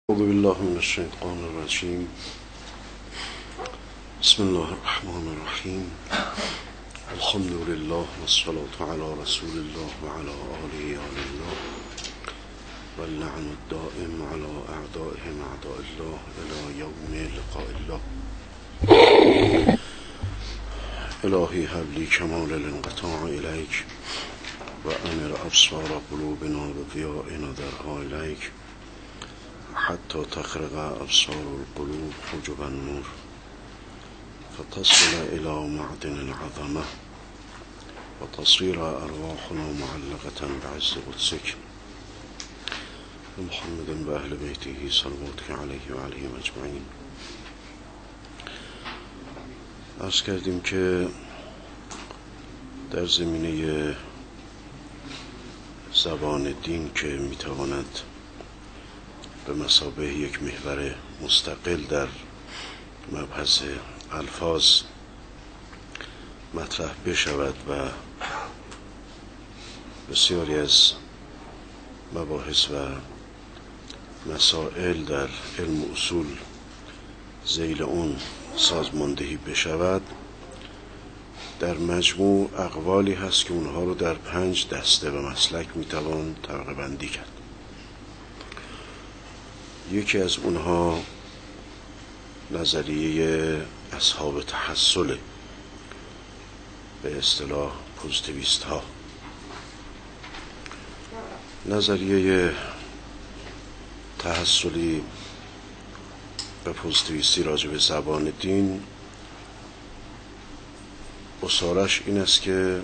اعوذ بالله من الشیطان الرجیم. بسم الله الرحمن الرحیم. الحمد لله والصلاة علی رسول الله وعلى آله الله واللعن الدائم على اعدائهم اعداء الله الى یوم لقاء الله. الهی هب لی کمال الانقطاع الیک و امر ابصار قلوبنا بضیاء نظرها الیک حتی تخرق ابصار القلوب حجب النور فتصل الى معدن العظمه و تصير ارواحنا معلقه بعز قدسك محمد و اهل بیته صلواتك علیه و علیهم اجمعین. عرض کردیم که در زمینه زبان دین که میتواند به مثابه یک محور مستقل در مبحث الفاظ مطرح بشود و بسیاری از مباحث و مسائل در علم اصول ذیل اون سازماندهی بشود، در مجموع اقوالی هست که اونها رو در 5 دسته و مسلک میتوان طبقه بندی کرد. یکی از اونها نظریه اصحاب تحصل به اصطلاح پوزیتیویست ها. نظریه تحصلی و پوزیتیویستی راجع به زبان دین اصارش این است که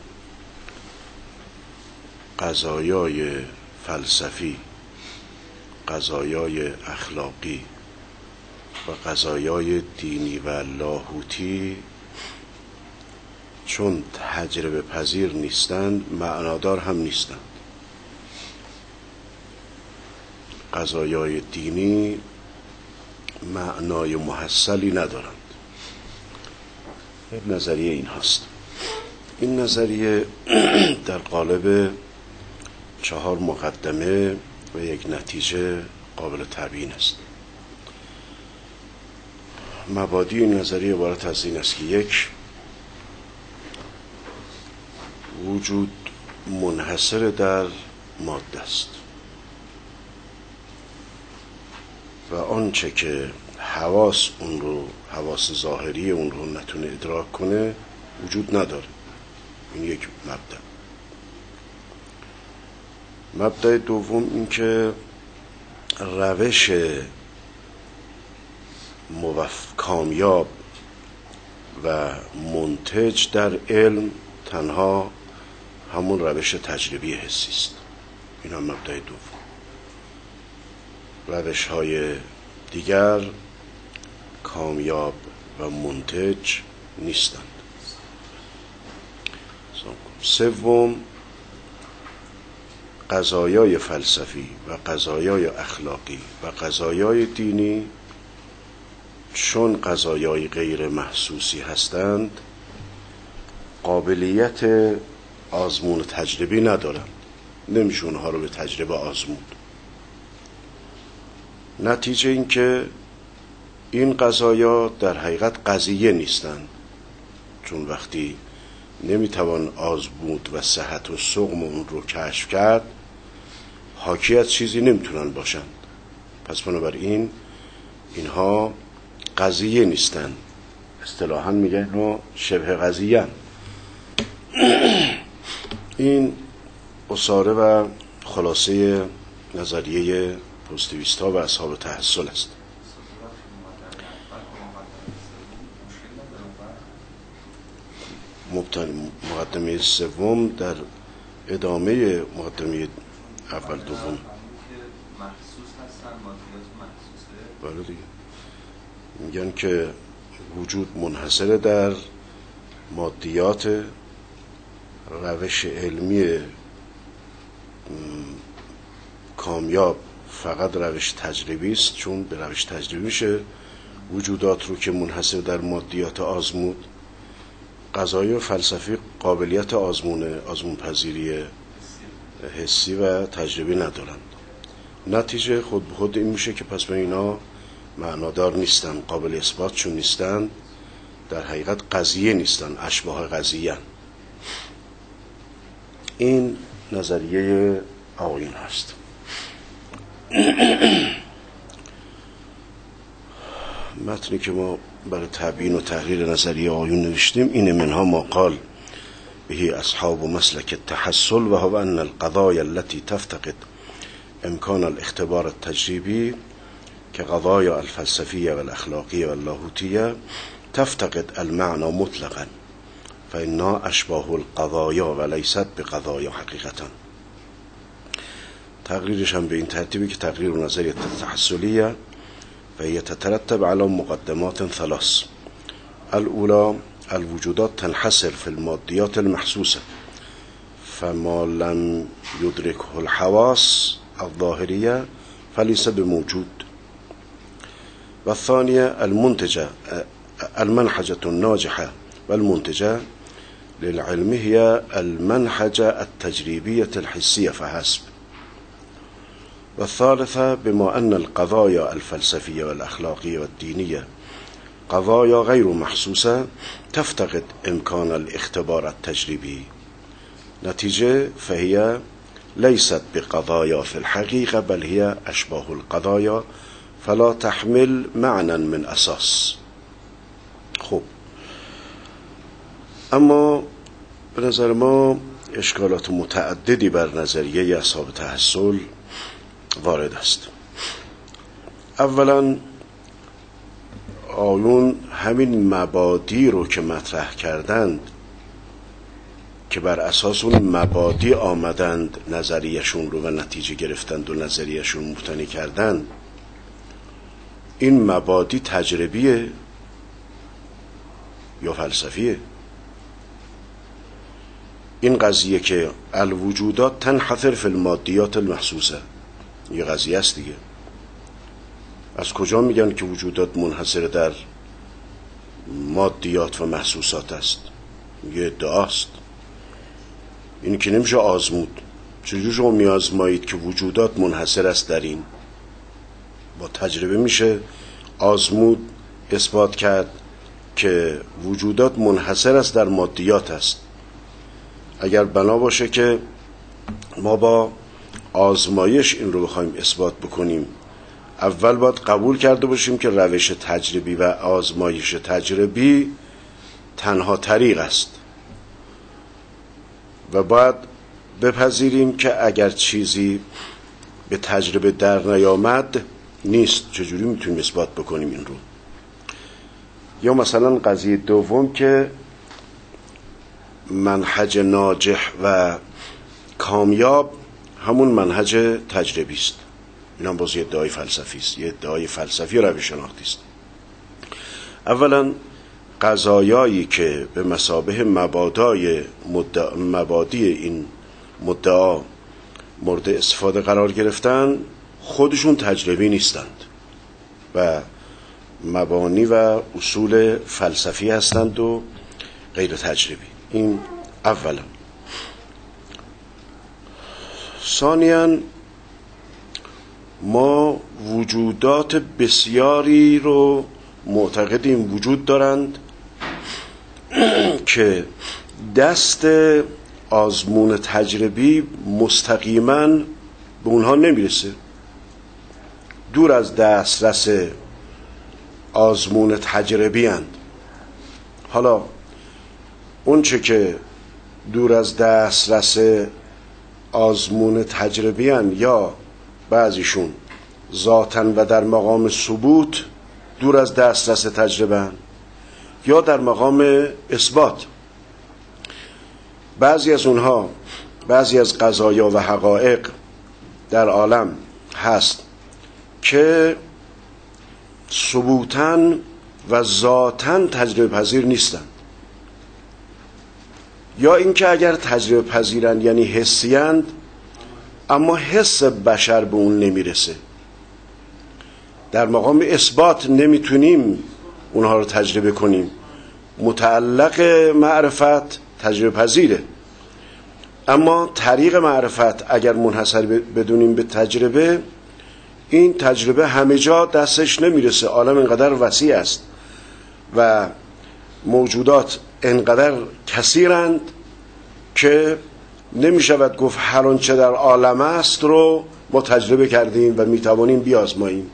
قضایای فلسفی، قضایای اخلاقی و قضایای دینی و لاهوتی چون تجربه پذیر نیستند معنادار هم نیستند. قضایای دینی معنای محصلی ندارند. نظریه این هست. این نظریه در قالب 4 مقدمه و یک نتیجه قابل تبیین است. مبادی این نظریه عبارت از این است که 1. وجود منحصر در ماده است و آنچه که حواس ظاهری اون رو نتونه ادراک کنه وجود نداره. این یک مبدا. مبدأ دوم این که روش کامیاب و منتج در علم تنها همون روش تجربی حسی است. این هم مبدأ دوم. روش های دیگر کامیاب و منتج نیستند. 3. قضایای فلسفی و قضایای اخلاقی و قضایای دینی چون قضایای غیر محسوسی هستند قابلیت آزمون تجربی ندارند. نمیشه اونها رو به تجربه آزمود. نتیجه این که این قضایا در حقیقت قضیه نیستند، چون وقتی نمیتوان آزمود و صحت و سقم اون رو کشف کرد حاکی از چیزی نمیتونن باشند. پس بنابراین اینها قضیه نیستند. اصطلاحاً میگن اینو شبه قضیه هستند. این اصاره و خلاصه نظریه پوزیتیویست ها و اصحاب تحصل است. مقدمه 3 در ادامه مقدمه اول دوم. بله دیگه. میگن که وجود منحصر در مادیات. روش علمی کامیاب فقط روش تجربی است، چون به روش تجربی میشه وجودات رو که منحصر در مادیات آزمود. قضایی فلسفی قابلیت آزمون پذیری حسی و تجربی ندارند. نتیجه خود به خود این میشه که پس به اینا معنادار نیستن، قابل اثبات چون نیستن در حقیقت قضیه نیستن، اشباح قضیه. این نظریه آیین هست. متنی که ما برای تبیین و تحلیل نظریه آیین نوشتیم اینه: منها ما قال به اصحاب مسلک التحصل و هو ان القضايا التي تفتقد امکان الاختبار التجريبي كقضايا الفلسفية والأخلاقية واللاهوتية تفتقد المعنى مطلقا فإنها أشباه القضايا وليست بقضايا حقیقتا. تقریرش هم به این ترتیبی که تقریر نظریه التحصلیه و هي تترتب على مقدمات ثلاث. الأولى الوجودات تنحصر في الماديات المحسوسة فما لم يدركه الحواس الظاهرية فليس بموجود. والثانية المنهجة الناجحة والمنتجة للعلم هي المنهجة التجريبية الحسية فحسب. والثالثة بما أن القضايا الفلسفية والأخلاقية والدينية قضايا غير محسوسة تفتقد إمكان الاختبار التجريبي. نتيجة فهي ليست بقضايا في الحقيقة بل هي أشباه القضايا فلا تحمل معنى من أساس. خب، اما به نظر ما اشکالات متعددی بر نظریه اصحاب تحصل وارد است. اولا آیون همین مبادی رو که مطرح کردند که بر اساس اون مبادی آمدند نظریهشون رو و نتیجه گرفتند و نظریهشون مبتنی کردند، این مبادی تجربیه یا فلسفیه؟ این قضیه که الوجودات تنحصر فی المادیات المحسوسه یه قضیه است دیگه. از کجا میگن که وجودات منحصر در مادیات و محسوسات است؟ یه ادعاست. این که نمیشه آزمود. چجور شما میازمایید که وجودات منحصر است در این؟ با تجربه میشه آزمود اثبات کرد که وجودات منحصر است در مادیات است. اگر بنا باشه که ما با آزمایش این رو بخوایم اثبات بکنیم، اول باید قبول کرده باشیم که روش تجربی و آزمایش تجربی تنها طریق است و باید بپذیریم که اگر چیزی به تجربه در نیامد نیست. چجوری میتونیم اثبات بکنیم این رو؟ یا مثلا قضیه دوم که منهج ناجح و کامیاب همون منهج تجربی است. این هم باز یه ادعای فلسفی است، یه ادعای فلسفی و روش شناختی است. اولا قضایایی که به مثابه مبادی این مدعا مورد استفاده قرار گرفتن خودشون تجربی نیستند و مبانی و اصول فلسفی هستند و غیر تجربی. این اولا. ثانیاً ما وجودات بسیاری رو معتقدیم وجود دارند که دست آزمون تجربی مستقیما به اونها نمیرسه، دور از دسترس آزمون تجربی اند. حالا اون چه که دور از دسترس آزمون تجربی اند یا بعضیشون ذاتاً و در مقام ثبوت دور از دسترس تجربه اند یا در مقام اثبات. بعضی از اونها، بعضی از قضایا و حقایق در عالم هست که ثبوتاً و ذاتاً تجربه پذیر نیستند، یا اینکه اگر تجربه پذیرند یعنی حسیند اما حس بشر به اون نمیرسه. در مقام اثبات نمیتونیم اونها رو تجربه کنیم. متعلق معرفت تجربه پذیره، اما طریق معرفت اگر منحصر بدونیم به تجربه این تجربه همه جا دستش نمیرسه. عالم اینقدر وسیع است و موجودات اینقدر کثیرند که نمیشود گفت هر آنچه در عالم است رو ما تجربه کردیم و میتوانیم بیازماییم.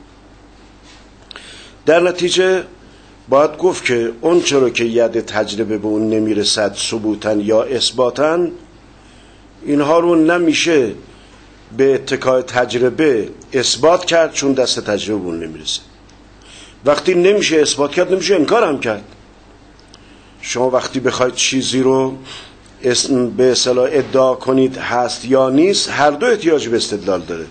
در نتیجه باید گفت که اون چرا که ید تجربه به اون نمیرسد ثبوتن یا اثباتن، اینها رو نمیشه به اتکای تجربه اثبات کرد، چون دست تجربه به اون نمیرسه. وقتی نمیشه اثبات کرد نمیشه انکار هم کرد. شما وقتی بخواید چیزی رو به اصطلاح ادعا کنید هست یا نیست، هر دو احتیاج به استدلال داره.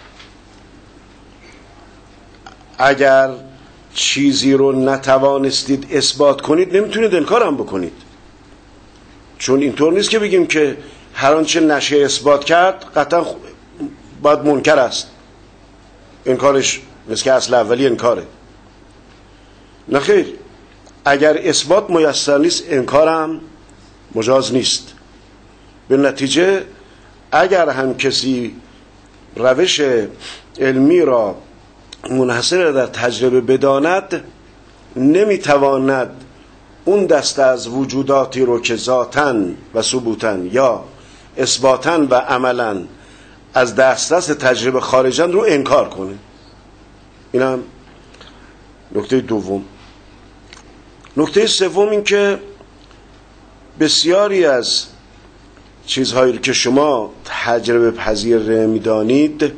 اگر چیزی رو نتوانستید اثبات کنید نمیتونید انکار هم بکنید، چون اینطور نیست که بگیم که هر آنچه نشه اثبات کرد قطعا باید منکر است، انکارش مثل که اصل اولی انکاره. نه خیر، اگر اثبات میسر نیست انکارم مجاز نیست. به نتیجه اگر هم کسی روش علمی را منحصر در تجربه بداند، نمیتواند اون دسته از وجوداتی رو که ذاتاً و ثبوتاً یا اثباتاً و عملاً از دسترس تجربه خارجن رو انکار کنه. اینم نکته دوم. نکته سوم این که بسیاری از چیزهایی که شما تجربه پذیر می‌دانید،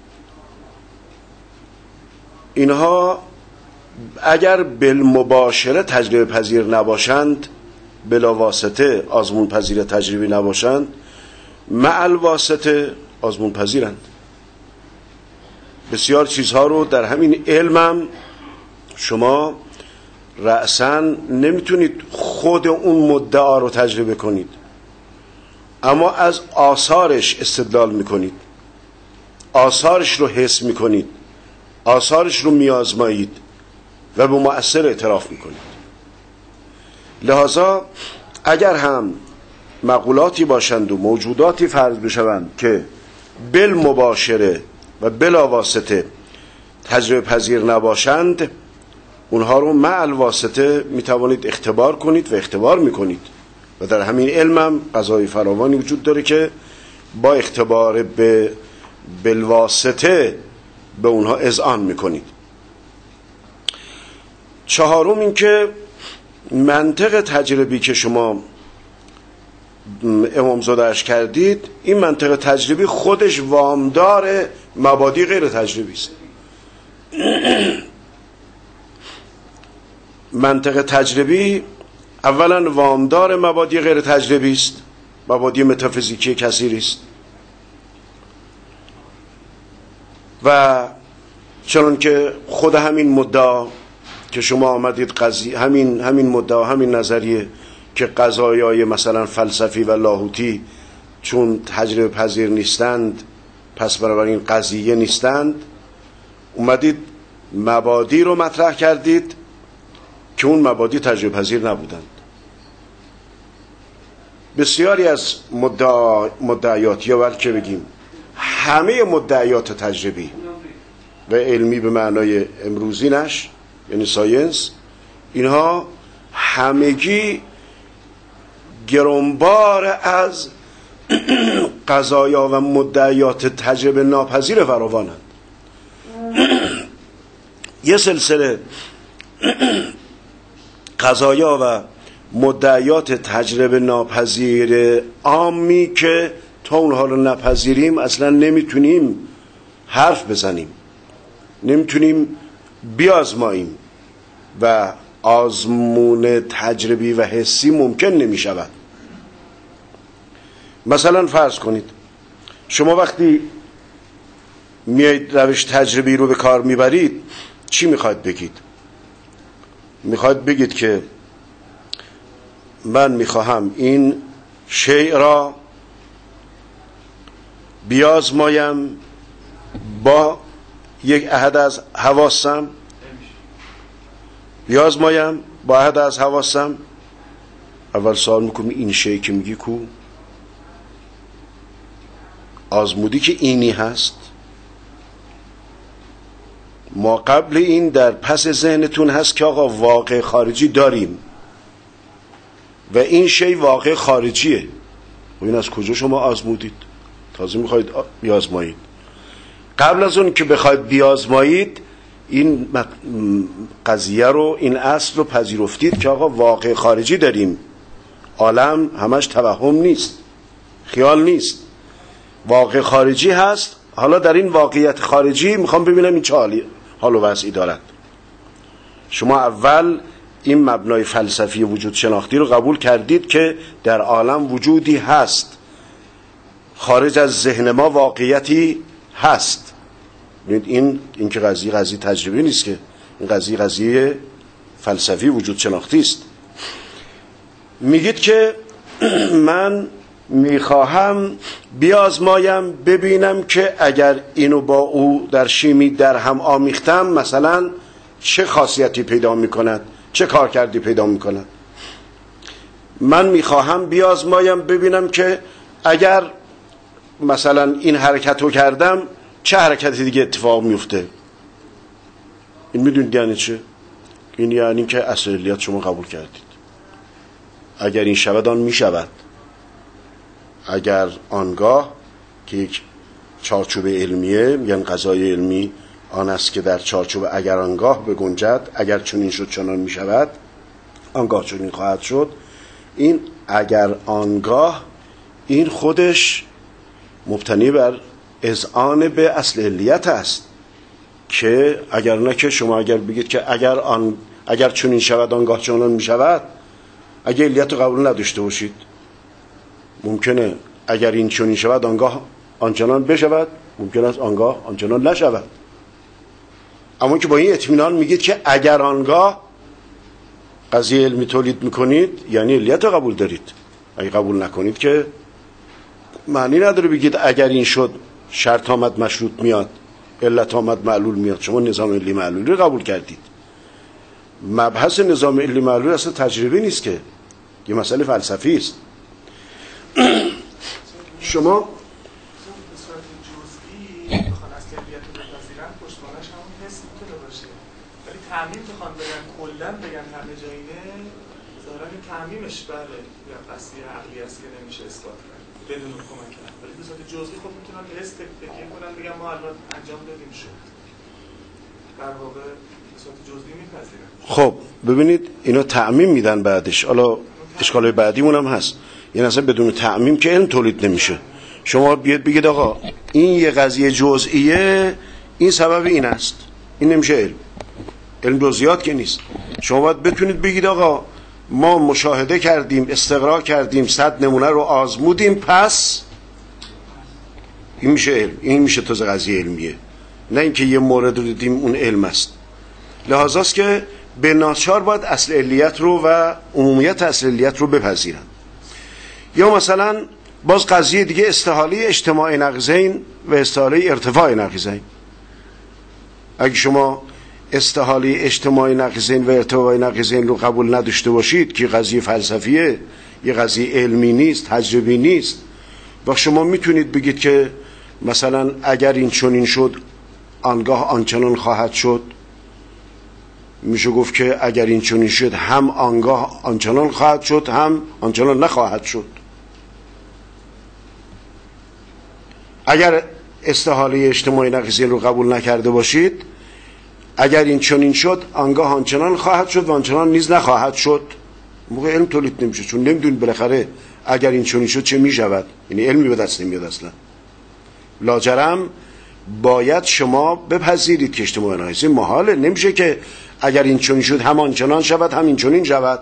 اینها اگر بالمباشره تجربه پذیر نباشند، بلا واسطه آزمون پذیر تجربی نباشند، مع الواسطه آزمون پذیرند. بسیار چیزها رو در همین علمم شما رأساً نمیتونید خود اون مدعا رو تجربه کنید، اما از آثارش استدلال میکنید، آثارش رو حس میکنید، آثارش رو میازمایید و به مؤثر اعتراف میکنید. لذا اگر هم مقولاتی باشند و موجوداتی فرض بشوند که بالمباشره و بلا واسطه تجربه پذیر نباشند، اونها رو مع الواسطه میتوانید اختبار کنید و اختبار میکنید. و در همین علمم قضای فراوانی وجود داره که با اختبار بالواسطه به اونها اذعان میکنید. چهارم این که منطق تجربی که شما امامزاده‌اش کردید، این منطق تجربی خودش وامدار مبادی غیر تجربی است. منطق تجربی اولا وامدار مبادی غیر تجربی است، مبادی متافیزیکی کثیری است، و چون که خود همین مدعا که شما آمدید همین مدعا، همین نظریه که قضایای مثلا فلسفی و لاهوتی چون تجربه پذیر نیستند پس بنابراین قضیه نیستند، اومدید مبادی رو مطرح کردید که اون مبادی تجربه پذیر نبودند. بسیاری از مدعیات، یا بلکه بگیم همه مدعیات تجربی و علمی به معنای امروزینش یعنی ساینس، اینها همگی گرانبار از قضایا و مدعیات تجربه ناپذیر فراوانند. یه سلسله قضایا و مدعیات تجربه ناپذیر عامی که تا اونها رو نپذیریم اصلا نمیتونیم حرف بزنیم، نمیتونیم بیازماییم و آزمون تجربی و حسی ممکن نمیشود. مثلا فرض کنید شما وقتی میایید روش تجربی رو به کار میبرید، چی میخواید بگید؟ میخواید بگید که من میخواهم این شیء را بیازمایم با یک احد از حواسم، بیازمایم با احد از حواسم. اول سوال میکنم این شیء که میگی کو؟ آزمودی که اینی هست؟ ما قبل این در پس ذهنتون هست که آقا واقع خارجی داریم و این شی واقع خارجیه. و این از کجا شما آزمودید؟ تازه میخواید بیازمایید. قبل از اون که بخواید بیازمایید این قضیه رو، این اصل رو پذیرفتید که آقا واقع خارجی داریم، عالم همش توهم نیست، خیال نیست، واقع خارجی هست. حالا در این واقعیت خارجی میخوام ببینم این چه حال و وضعی دارد. شما اول این مبنای فلسفی وجود شناختی رو قبول کردید که در عالم وجودی هست، خارج از ذهن ما واقعیتی هست. این که قضیه تجربی نیست، که این قضیه فلسفی وجود شناختی است. میگید که من میخواهم بیازمایم ببینم که اگر اینو با او در شیمی در هم آمیختم مثلا چه خاصیتی پیدا میکند، چه کارکردی پیدا میکند. من میخواهم بیازمایم ببینم که اگر مثلا این حرکت رو کردم چه حرکتی دیگه اتفاق میفته. این میدونید یعنی چه؟ این یعنی که اصل علیت شما قبول کردید. اگر این شود آن میشود. اگر آنگاه که یک چارچوب علمیه، میگن قضای علمی آن است که در چارچوب اگر آنگاه بگنجد، اگر چنین شد چنان میشود، آنگاه چنین خواهد شد. این اگر آنگاه این خودش مبتنی بر اذعان به اصل علیت است که اگر نه که شما اگر بگید که اگر چنین شود آنگاه چنان میشود، اگر علیت رو قبول نداشته باشید ممکنه اگر این چنین شود آنگاه آنچنان بشود، ممکن است آنگاه آنچنان نشود. اما که با این اطمینان میگید که اگر آنگاه قضیه علمی تولید میکنید، یعنی علیت رو قبول دارید. اگه قبول نکنید که معنی نداره بگید اگر این شد شرط آمد مشروط میاد، علت آمد معلول میاد. شما نظام علی معلولی رو قبول کردید. مبحث نظام علی معلول اصلا تجربی نیست، که یه مسئله فلسفی است. شما تعمیم بخوان بگن کلن بگن همه جایینه، ظاهرا تعمیمش بله یا قصدی عقلی است که نمیشه اثبات کرد بدون کمک کرد، ولی به صورت جزئی خب میتونن به حس تکیه کنن بگن ما الان انجام دادیم شد، در واقع به صورت جزئی میپذیرن. خب ببینید اینا تعمیم میدن بعدش. حالا اشکالای بعدیمون هم هست. یعنی اصلا بدون تعمیم که علم تولید نمیشه. شما بیاد بگید آقا این یه قضیه جزئیه، این سبب این است، این نمیشه علم. علم جزئیات که نیست. شما باید بتونید بگید آقا ما مشاهده کردیم، استقرا کردیم، 100 نمونه رو آزمودیم، پس این میشه علم. این میشه تازه قضیه علمیه، نه اینکه یه مورد رو دیدیم اون علم است. لحاظاست که به ناچار باید اصل علیت رو و عمومیت اصل علیت رو بپذیرن. یا مثلا باز قضیه دیگه استحاله اجتماع نقیضین و استحاله ارتفاع نقیضین. اگه شما استحاله اجتماع نقیضین و ارتفاع نقیضین رو قبول نداشته باشید که قضیه فلسفیه، یه قضیه علمی نیست، تجربی نیست، و شما میتونید بگید که مثلا اگر این چنین شد آنگاه آنچنان خواهد شد. میشه گفت که اگر این چنین شد هم آنگاه آنچنان خواهد شد، هم آنچنان نخواهد شد. اگر استحاله اجتماع نقیضین رو قبول نکرده باشید، اگر این چنین شد آنگاه آنچنان خواهد شد و آنچنان نیز نخواهد شد، موقع علم تولید نمیشه. چون نمیدونید بالاخره اگر این چنین شد چه میشود. یعنی علمی به دست نمیاد اصلا. لاجرم باید شما بپذیرید که اجتماع نقیضین محاله. نمیشه که اگر این چنین شد هم آنچنان شود هم این چنین شود.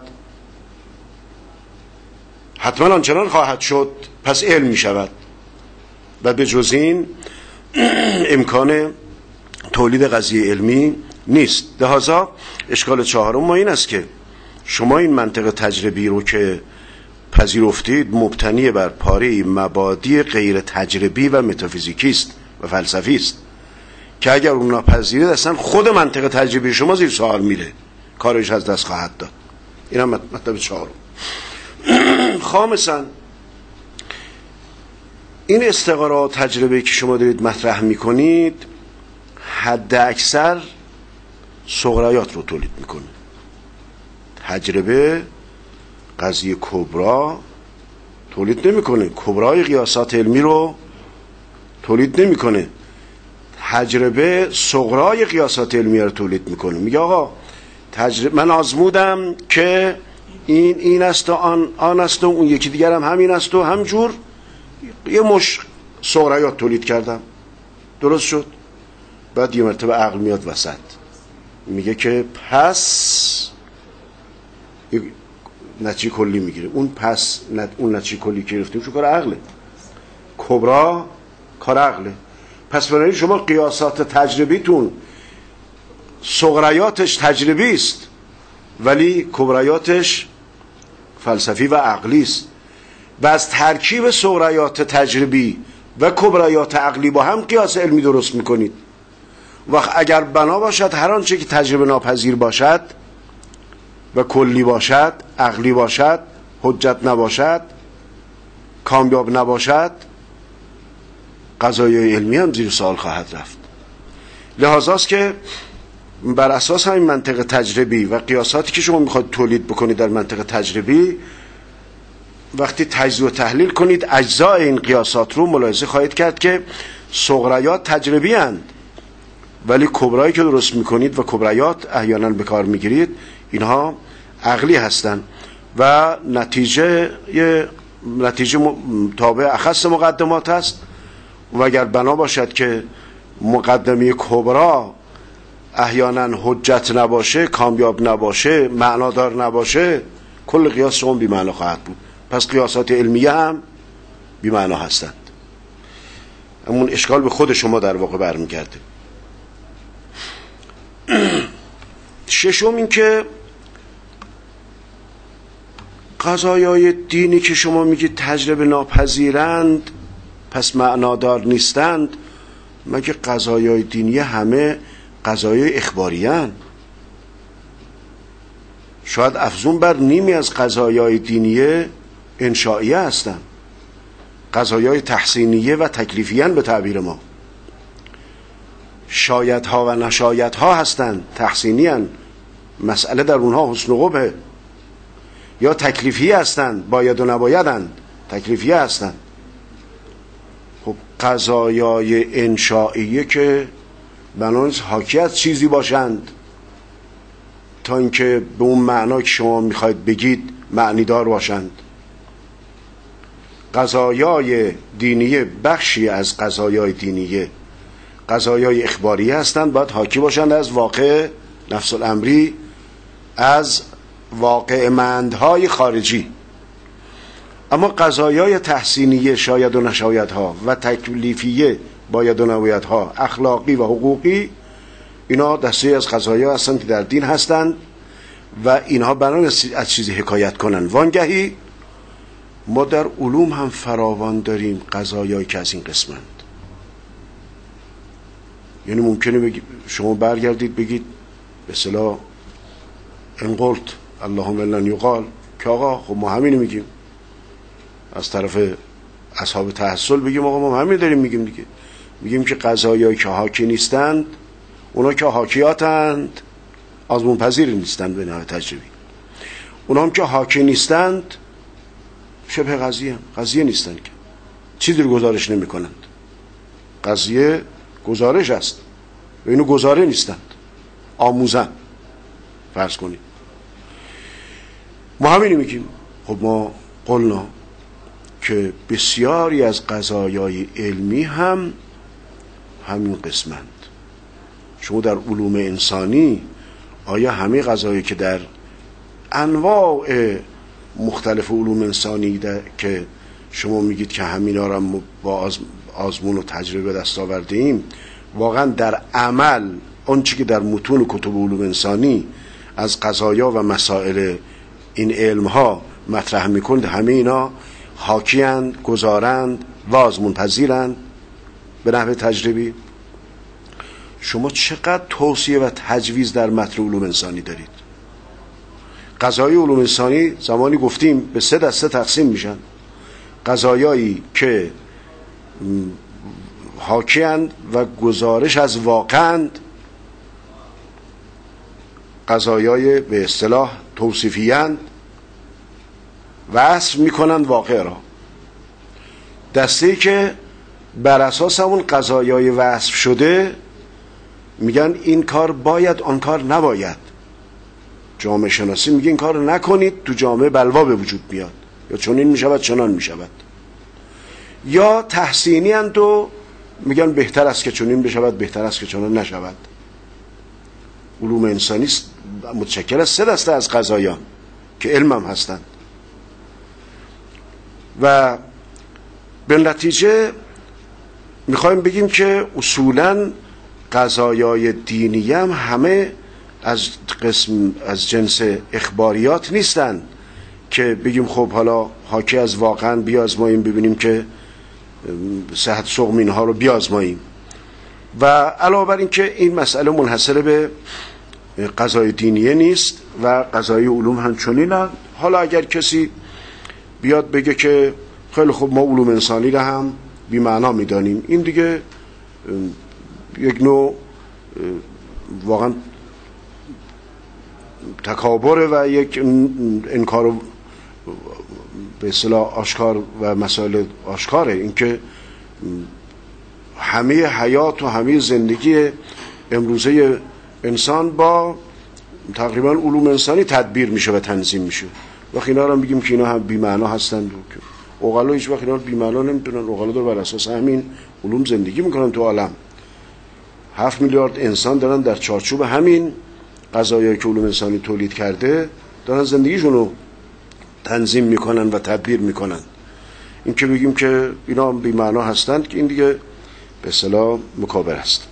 حتما آنچنان خواهد شد، پس علم میشود. و به جز این امکان تولید قضیه علمی نیست. لذا اشکال چهارم ما این است که شما این منطق تجربی رو که پذیرفتید مبتنی بر پاره مبادی غیر تجربی و متافیزیکی است و فلسفی است که اگر اون ناپذیرید اصلا خود منطق تجربی شما زیر سوال میره، کارش از دست خواهد داد. این هم مطلب چهارم. خامساً این استقرا تجربه که شما دارید مطرح میکنید حد اکثر صغرایات رو تولید میکنه. تجربه قضیه کبرا تولید نمیکنه، کبرای قیاسات علمی رو تولید نمیکنه. تجربه صغرای قیاسات علمی رو تولید میکنه. میگه آقا من آزمودم که این است و آن است و اون یکی دیگر هم همین است و همجور یه مش صغرایات تولید کردم، درست شد. بعد یه مرتبه عقل میاد وسط، میگه که پس نتیجه کلی میگیره. اون نتیجه کلی که گرفتیم چون کار عقله، کبرا کار عقله. پس برای شما قیاسات تجربیتون صغرایاتش تجربی است ولی کبرایاتش فلسفی و عقلی است. و از ترکیب صغرایات تجربی و کبرایات عقلی با هم قیاس علمی درست میکنید. وقت اگر بنا باشد هر آنچه که تجربه ناپذیر باشد و کلی باشد، عقلی باشد، حجت نباشد، کامیاب نباشد، قضایای علمی هم زیر سوال خواهد رفت. لحاظاست که بر اساس همین منطق تجربی و قیاساتی که شما میخواید تولید بکنید در منطق تجربی، وقتی تجزیه و تحلیل کنید اجزای این قیاسات رو ملاحظه خواهید کرد که صغرایات تجربی اند ولی کبرایی که درست میکنید و کبرایات احیانا به کار میگیرید اینها عقلی هستند و نتیجه تابع اخص مقدمات است. و اگر بنا باشد که مقدمه کبرا احیانا حجت نباشه، کامیاب نباشه، معنادار نباشه، کل قیاس شما بی معنا خواهد بود. پس قیاسات علمیه هم بی معنا هستند. همون اشکال به خود شما در واقع برمیگرده. ششم این که قضایای دینی که شما میگید تجربه ناپذیرند پس معنادار نیستند، مگه قضایای دینی همه قضایای اخباری هستند؟ شاید افزون بر نیمی از قضایای دینی انشائیه هستند، قضایای تحسینیه و تکلیفیان به تعبیر ما. شایدها و نشایدها هستند، تحسینیان، مسئله در اونها حسن و قبحه. یا تکلیفی هستند، باید و نبایدند، تکلیفی هستند. خب قضایای انشائیه که بنابراین حاکی از چیزی باشند تا اینکه به اون معنا که شما میخواید بگید معنی دار باشند. قضایای دینیه بخشی از قضایای دینیه قضایای اخباری هستند، باید حاکی باشند از واقع نفس الامری، از واقع مندهای خارجی. اما قضایای تحسینیه شاید و نشایدها و تکلیفیه باید و نبایدها، اخلاقی و حقوقی، اینا دسته از قضایا هستند که در دین هستند و اینها بنابراین از چیزی حکایت کنند. وانگهی ما در علوم هم فراوان داریم قضایایی که از این قسمند. یعنی ممکنه شما برگردید بگید به اصطلاح انقلت اللهم لن یقال، که آقا خب ما همینو میگیم. از طرف اصحاب تحصل بگیم آقا ما همین داریم میگیم دیگه. میگیم که قضایایی که حاکی نیستند، اونا که حاکیاتند آزمون پذیر نیستند به نحو تجربی. اونا هم که حاکی نیستند شبه قضیه نیستند، که چیزی رو گزارش نمی کنند. قضیه گزارش است و اینو گزاره نیستند، آموزن. فرض کنید ما همینی میگیم. خب ما قلنا که بسیاری از قضایای علمی هم همین قسمند. شما در علوم انسانی آیا همه قضایی که در انواع مختلف علوم انسانی که شما میگید که همینا را با آزمون و تجربه دست آورده ایم، واقعا در عمل آنچه که در متون و کتب علوم انسانی از قضایا و مسائل این علم ها مطرح میکنند، همه اینا حاکیند، گزارند و آزمون پذیرند به نحو تجربی؟ شما چقدر توصیه و تجویز در متن علوم انسانی دارید؟ قضای علوم انسانی زمانی گفتیم به 3 دسته تقسیم میشن. قضایایی که حاکیند و گزارش از واقعند قضایای به اصطلاح توصیفی‌اند، وصف میکنند واقع را. دسته‌ای که بر اساس اون قضایای وصف شده میگن این کار باید، آن کار نباید. جامعه شناسی میگه این کار نکنید، تو جامعه بلوا به وجود میاد، یا چنین میشود چنان میشود. یا تحسینی اند و میگن بهتر است که چنین بشود، بهتر است که چنان نشود. علوم انسانی متشکل از 3 دسته از قضایان که علم هم هستند و به نتیجه میخوایم بگیم که اصولاً قضایای دینی هم همه از جنس اخباریات نیستن که بگیم خب حالا حاکی از واقعاً بیازماییم ببینیم که صحت سقم اینها رو بیازماییم. و علاوه بر این که این مسئله منحصر به قضای دینیه نیست و قضای علوم هم چنینه. حالا اگر کسی بیاد بگه که خیلی خوب ما علوم انسانی رو هم بی معنا میدانیم، این دیگه یک نوع واقعا تکابر و یک انکار به اصطلاح آشکار و مسائل آشکاره. اینکه همه حیات و همه زندگی امروزه انسان با تقریبا علوم انسانی تدبیر میشه و تنظیم میشه. وقتی اینا رو میگیم که اینا هم بی معنا هستند، عقلا هیچ وقت اینا رو بی معنا نمیدونن. عقلا دور بر اساس همین علوم زندگی میکنن تو عالم. 7 میلیارد انسان دارن در چارچوب همین قضایایی که علوم انسانی تولید کرده دارن زندگیشون رو تنظیم میکنن و تدبیر میکنن. این که بگیم که اینا بی معنا هستند که این دیگه به اصطلاح مکابر است.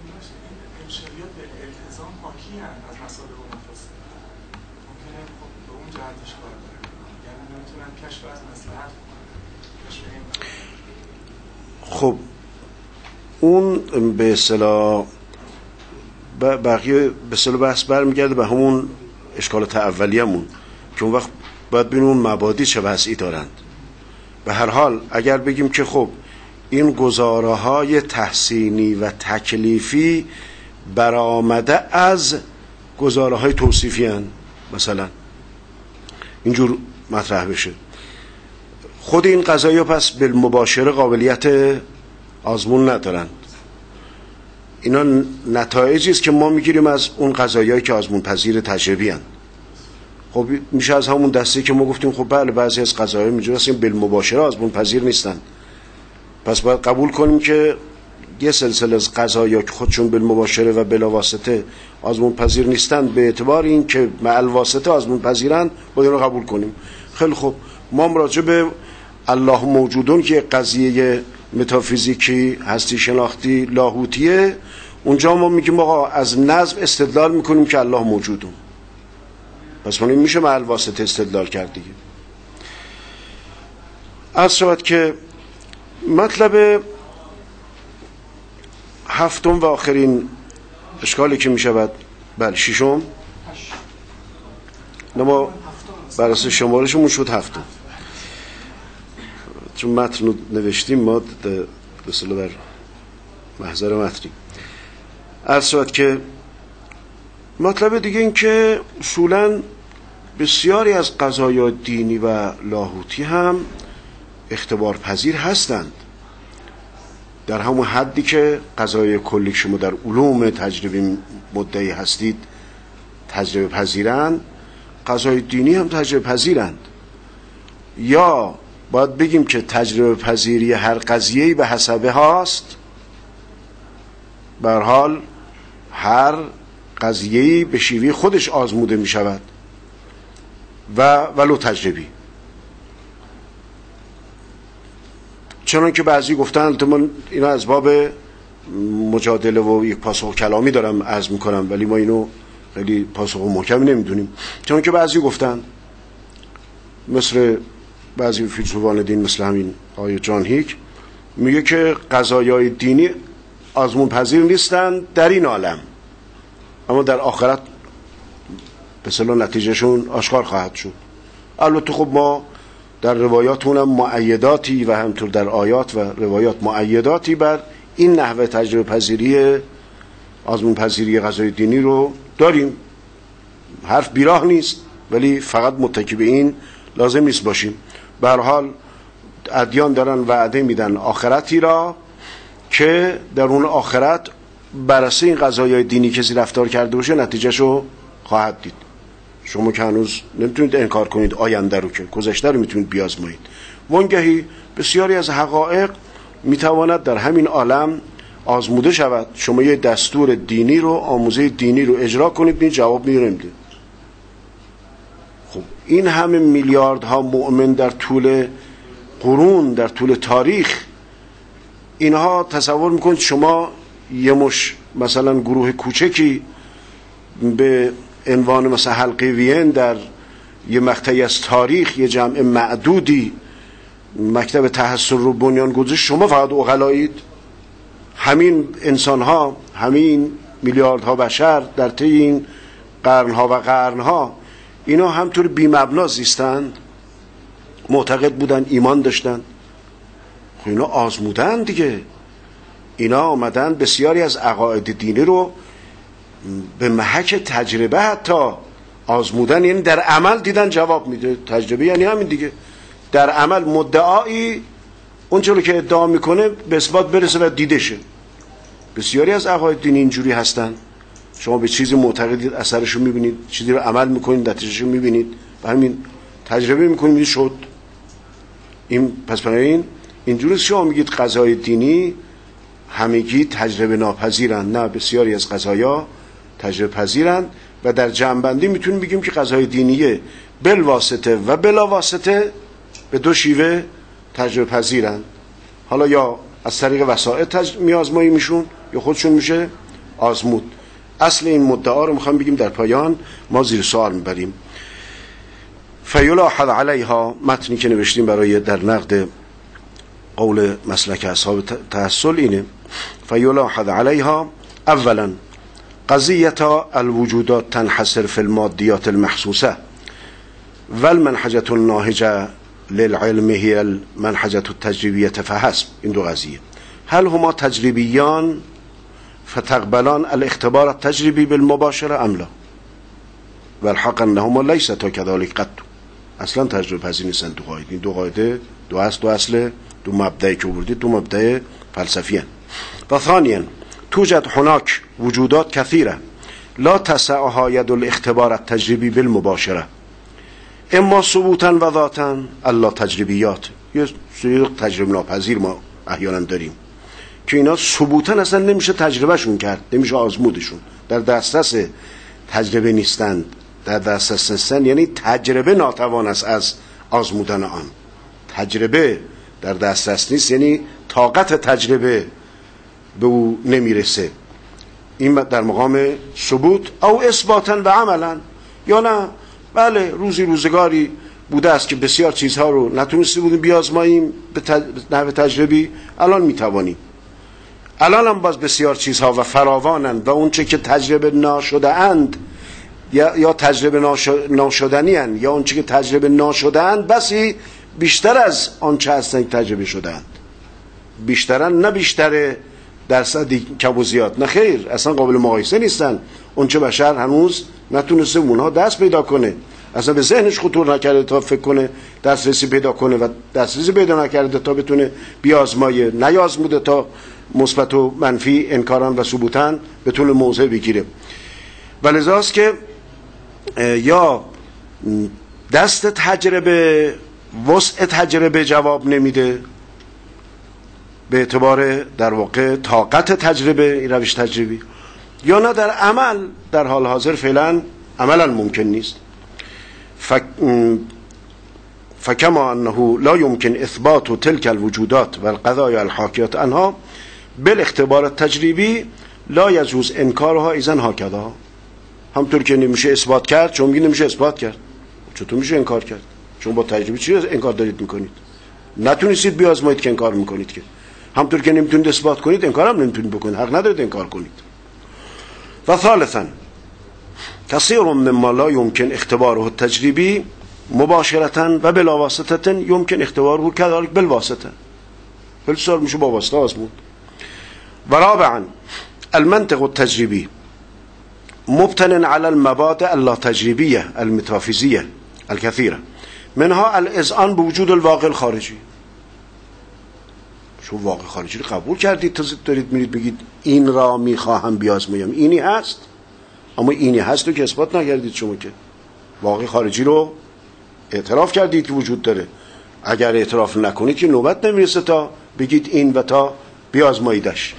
خب اون به اصطلاح بقیه به اصطلاح بحث برمیگرده به همون اشکالات اولیه‌مون که اون وقت باید ببینیم اون مبادی چه وضعی دارند. به هر حال اگر بگیم که خب این گزاره‌های تحسینی و تکلیفی برآمده از گزاره‌های توصیفی هستند، مثلا اینجور مطرح بشه، خود این قضایا پس بالمباشره قابلیت آزمون ندارند. اینا نتایجی است که ما میگیریم از اون قضایایی که آزمون پذیر تجربی هستند. خب میشه از همون دسته که ما گفتیم خب بله بعضی از قضایا میجوره هستیم بالمباشره آزمون پذیر نیستند، پس باید قبول کنیم که یه سلسله از قضایا که خودشون بالمباشره و بلاواسطه آزمون پذیر نیستند به اعتبار این که معل واسطه آزمون پذیرند باید اون رو قبول کنیم. خیلی خوب، ما راجع به الله موجودون که قضیه متافیزیکی هستی شناختی لاهوتیه، اونجا ما میگیم آقا از نظم استدلال میکنیم که الله موجودون، پس من این میشه معل واسطه استدلال کرد دیگه. از شود که مطلب هفتم و آخرین اشکالی که میشود، بله ششم، ما بر اساس شمارشمون شد هفتم، چون متن رو نوشتیم ما به اصطلاح بر محضر متنی. عرض شد که مطلب دیگه این که اصولاً بسیاری از قضایا دینی و لاهوتی هم اختبار پذیر هستند، در همون حدی که قضای کلی شما در علوم تجربی مدعی هستید تجربه پذیرند، قضای دینی هم تجربه پذیرند. یا باید بگیم که تجربه پذیری هر قضیه‌ای به حسبه هاست، به هر حال هر قضیه‌ای به شیوه خودش آزموده می شود و ولو تجربی. چون که بعضی گفتن من اینا از باب مجادله و یک پاسخ کلامی دارم عرض میکنم، ولی ما اینو خیلی پاسخ محکمی نمیدونیم. چون که بعضی گفتن مثل بعضی فیلسوفان دین مثل همین آقای جان هیک میگه که قضایای دینی آزمون پذیر نیستن در این عالم، اما در آخرت به اصطلاح نتیجهشون آشکار خواهد شد. البته خب ما در روایاتون هم مؤیداتی و همطور در آیات و روایات مؤیداتی بر این نحوه تجربه پذیری آزمون پذیری قضای دینی رو داریم. حرف بیراه نیست، ولی فقط متکی به این لازم نیست باشیم. به هر حال ادیان دارن وعده میدن آخرتی را که در اون آخرت بررسی این قضایای دینی کسی رفتار کرده باشه نتیجهشو خواهد دید. شما که هنوز نمیتونید انکار کنید آینده رو، که گذشته رو میتونید بیازمایید. وانگهی بسیاری از حقایق میتواند در همین عالم آزموده شود. شما یه دستور دینی رو، آموزه دینی رو اجرا کنید، این جواب میگیره. خب این همه میلیاردها مؤمن در طول قرون، در طول تاریخ، اینها تصور میکنید شما یه مش مثلا گروه کوچکی به عنوان مثلا حلقه وین در یه مقطعی از تاریخ، یه جمع معدودی مکتب تحصل رو بنیان گذاشت، شما فقط عقلایید؟ همین انسان ها، همین میلیاردها بشر در طی این قرنها و قرنها، اینا همطور بی مبنا زیستند، معتقد بودن، ایمان داشتن. خب اینا آزمودن دیگه، اینا آمدن بسیاری از عقاید دینی رو به محک تجربه حتی آزمودن، یعنی در عمل دیدن جواب میده. تجربه یعنی همین دیگه، در عمل مدعایی اون چیزی که ادعا میکنه به اثبات برسه و دیده شه. بسیاری از عقاید دینی اینجوری هستن، شما به چیزی معتقدید، اثرشو میبینید، چیزی رو عمل میکنید، نتیجهشو میبینید و همین تجربه میکنید شد. این پس بنابراین اینجوری شما میگید قضای دینی همگی تجربه ناپذیرن. نه، بسیاری از قضایا تجربه پذیرن و در جمع‌بندی میتونیم بگیم که قضای دینیه بالواسطه و بلا واسطه به دو شیوه تجربه پذیرن. حالا یا از طریق وسائل میازمایی میشون یا خودشون میشه آزمود. اصل این مدعا رو میخوام بگیم در پایان ما زیر سوال میبریم. فیلاحظ علیها، متنی که نوشتیم برای در نقد قول مسلک اصحاب تحصل اینه: فیلاحظ علیها اولا قضیت الوجودات تنحصر فی المادیات المحسوسه والمنحجة الناهجة للعلم هي المنحجة التجريبية فحسب. این دو قضیه، هل هما تجريبيان فتقبلان الاختبار التجريبي بالمباشرة ام لا؟ والحق انهما ليستا كذلك قط. اصلا تجربه پذیر نیستن دو قاعده. این دو قاعده دو اصل دو مبدأی که بردید دو مبدأ فلسفی هستند. و ثانیا توجد هناك وجودات كثيرة لا تسعها يد الاختبار التجريبي بالمباشرة، اما ثبوتا و ذاتا الا تجربیات. یه سری تجربه ناپذیر ما احیانا داریم که اینا ثبوتا اصلا نمیشه تجربهشون کرد، نمیشه آزمودشون، در دسترس تجربه نیستند. در دسترس نیستن یعنی تجربه ناتوان است از آزمودن آن. تجربه در دسترس نیست یعنی طاقت تجربه به او نمیرسه. این در مقام ثبوت او اثباتا و عملا. یا نه، بله روزگاری بوده است که بسیار چیزها رو نتونستی بودیم بیازماییم به نحو تجربی، الان میتوانیم. الان هم باز بسیار چیزها و فراوانند و اون چه که تجربه ناشده اند یا تجربه ناشدنی اند یا اون چه که تجربه ناشده اند بسی بیشتر از آن چه هستن که تجربه شده اند. بیشترن، نه بیشتر درصدی کم و زیاد، نه خیر، اصلا قابل مقایسه نیستن. اون چه بشر هنوز نتونسته اونها دست پیدا کنه، اصلا به ذهنش خطور نکرده تا فکر کنه دسترسی پیدا کنه و دسترسی پیدا نکرده تا بتونه بیازمایه، نیازموده تا مثبت و منفی انکاران و ثبوتان بتونه موضع بگیره. ولذاست که یا دست تجربه، وسع تجربه جواب نمیده به اعتبار در واقع طاقت تجربه، این روش تجربی، یا نه در عمل در حال حاضر فعلا عملا ممکن نیست. فکما انه لا يمكن اثبات تلك الوجودات والقضايا الحاكية عنها بالاختبار التجريبي لا يجوز انکارها اذن هكذا. همطور که نمیشه اثبات کرد، چون میگی نمیشه اثبات کرد، چطور میشه انکار کرد؟ چون با تجربه چی انکار دارید میکنید؟ نتونستید بیازمایید که انکار میکنید که. همطور که نمیتونید اثبات کنید انکار هم نمیتونید بکنید، حق ندارید انکار کنید. و ثالثا كثير مما لا يمكن اختباره التجريبي مباشرة و بلا واسطة يمكن اختباره كذلك بالواسطة. بسیار میشه با واسطه آزمود. و رابعا المنطق التجريبي مبتن على المبادئ اللاتجريبية الميتافيزية الكثيرة منها الإذعان بوجود الواقع الخارجی. شو واقع خارجی رو قبول کردید تا دارید میرید بگید این را میخواهم بیازمایم، اینی هست، اما اینی هست رو که اثبات نکردید. شما که واقع خارجی رو اعتراف کردید که وجود داره، اگر اعتراف نکنید که نوبت نمیرسه تا بگید این و تا بیازماییدش.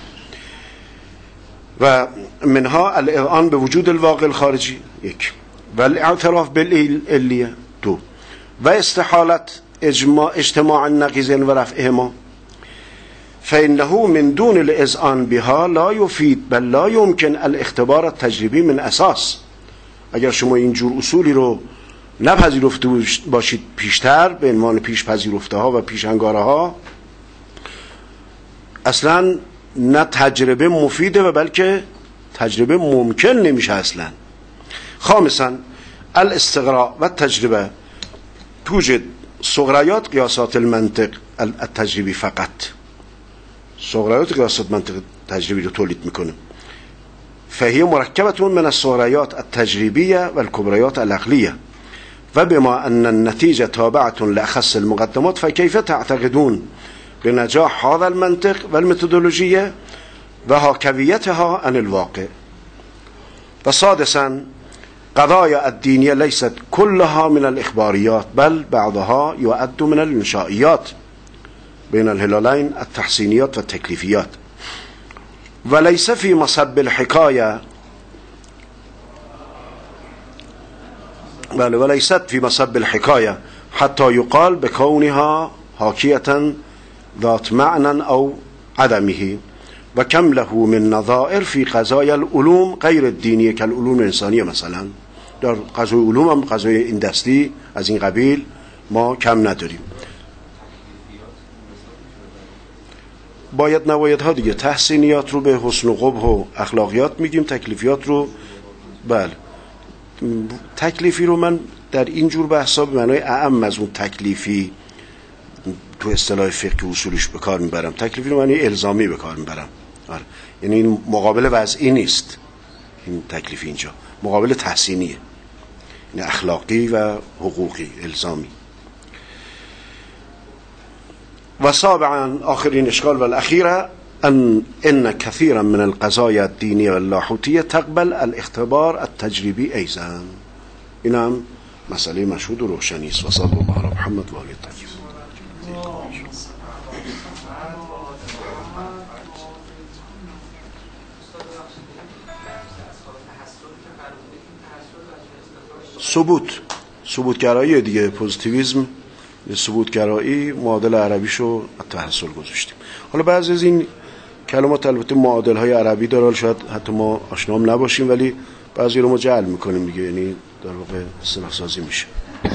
و منها الإذعان به وجود الواقع الخارجی یک، و الاعتراف بالعلیه دو، و استحالت اجتماع النقیضین و رفعهما فإنه من دون الإذعان بها لا يفيد بل لا يمكن الاختبار التجريبي من اساس. اگر شما اینجور اصولی رو نپذیرفته باشید پیشتر به عنوان پیش پذیرفته ها و پیش انگاره ها، اصلا نه تجربه مفیده و بلکه تجربه ممکن نمیشه اصلا. خامسا الاستقراء و تجربه توجد صغریات قیاسات المنطق التجربی فقط. صغریات قیاسات منطق تجربی رو تولید میکنه. فهي مركبة من الصغريات التجريبية والكبريات العقلية وبما أن النتيجة تابعة لأخص المقدمات فكيف تعتقدون بنجاح هذا المنطق والميثودولوجية وحاكويتها عن الواقع. وسادسا قضايا الدينية ليست كلها من الإخباريات بل بعضها يعد من الإنشائيات بين الهلالين التحسينيات والتكليفيات، وليس في مصب الحكاية وليست في مصب الحكاية حتى يقال بكونها حاكية ذات معنى أو عدمه، وكم له من نظائر في قضايا العلوم غير الدينية كالعلوم الإنسانية مثلا. در قضای علوم هم قضای این دستی از این قبیل ما کم نداریم. باید نباید ها دیگه، تحسینیات رو به حسن و قبح و اخلاقیات میگیم، تکلیفیات رو بله. تکلیفی رو من در این جور بحثا به معنای اعم از اون تکلیفی تو اصطلاح فقهی اصولیش به کار میبرم. تکلیفی رو معنی الزامی به کار میبرم. یعنی این مقابل وضعی نیست، این تکلیفی اینجا مقابل تحسینیه، یعنی اخلاقی و حقوقی الزامی. و سابعا آخرین اشکال و الاخیره ان كثيرا من القضايا الدينية واللاهوتية تقبل الاختبار التجريبي ايضا. این هم مسئله مشهود و روشنی است. و صلی الله علی محمد و آله الطاهرین. ثبوتگرایی دیگه، پوزیتیویسم، ثبوتگرایی معادل عربیشو تحصل گذاشتیم. حالا بعضی از این کلمات البته معادل های عربی داره، شاید حتی ما آشنام نباشیم ولی بعضی رو ما جعل میکنیم دیگه، یعنی در واقع اصطلاح سازی میشه.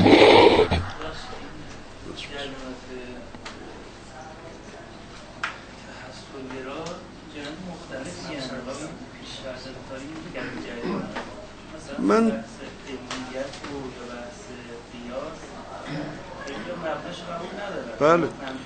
من بله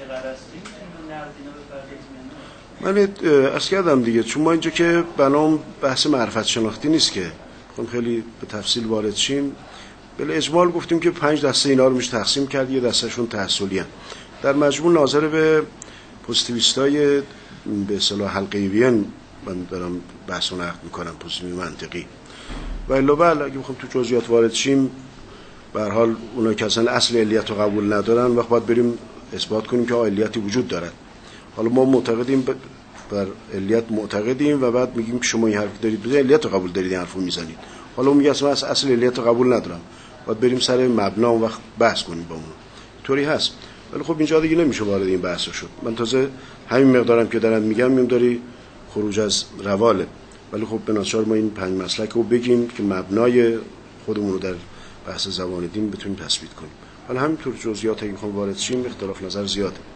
من عرض کردم دیگه، چون ما اینجا که بنام بحث معرفت شناختی نیست که خب خیلی به تفصیل وارد شیم. بله اجمال گفتیم که 5 دسته اینا رو میشه تقسیم کرد، یه دستهشون تحصیلی هستن. در مجموع ناظر به پوزیتیویستای به اصطلاح حلقه‌ایین من دارم بحث و نقد میکنم، پوزیتیو منطقی. و الا بله اگه بخوام تو جزئیات وارد شیم به هر حال اونایی که اصل علیت رو قبول ندارن وقت باید بریم اثبات کنیم که علیتی وجود دارد. حالا ما معتقدیم بر علیت معتقدیم و بعد میگیم که شما این حرف دارید بزنید علیت رو قبول دارید، این حرفو میزنید. حالا اون میگه اصل علیت رو قبول ندارم، باید بریم سر مبنا و وقت بحث کنیم با اون. طوری هست. ولی خب اینجا دیگه نمیشه وارد این بحث شد. من تازه همین مقدارم که دارم میگم میذاری خروج از رواله. ولی خب به ناچار ما این 5 مسلک رو بگیم که مبنای خودمون رو در بحث زبان دین بتونیم تثبیت کنیم. حالا همینطور جزئیات اگه میخوام وارد شیم اختلاف نظر زیاده.